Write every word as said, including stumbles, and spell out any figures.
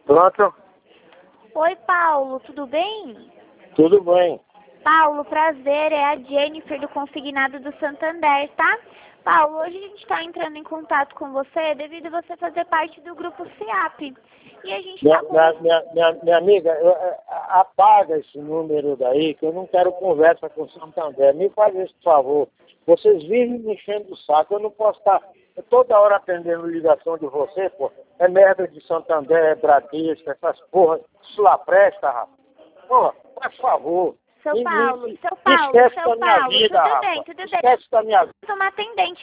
Pronto? Oi, Paulo, tudo bem? Tudo bem. Paulo, prazer, é a Jennifer do Consignado do Santander, tá? Paulo, hoje a gente está entrando em contato com você devido a você fazer parte do grupo SEAP. E a gente Minha, está com... minha, minha, minha, minha amiga, eu, é, apaga esse número daí, que eu não quero conversa com o Santander. Me faz esse favor. Vocês vivem me enchendo o saco. Eu não posso estar toda hora atendendo ligação de você, pô. É merda de Santander, é Bradesco, essas porra. Isso lá presta, rapaz. Pô, por favor. Seu Me- Paulo, me- seu Paulo, Esquece seu da minha Paulo, vida, tudo bem, rapaz. tudo bem. Esquece da minha vida. Uma atendente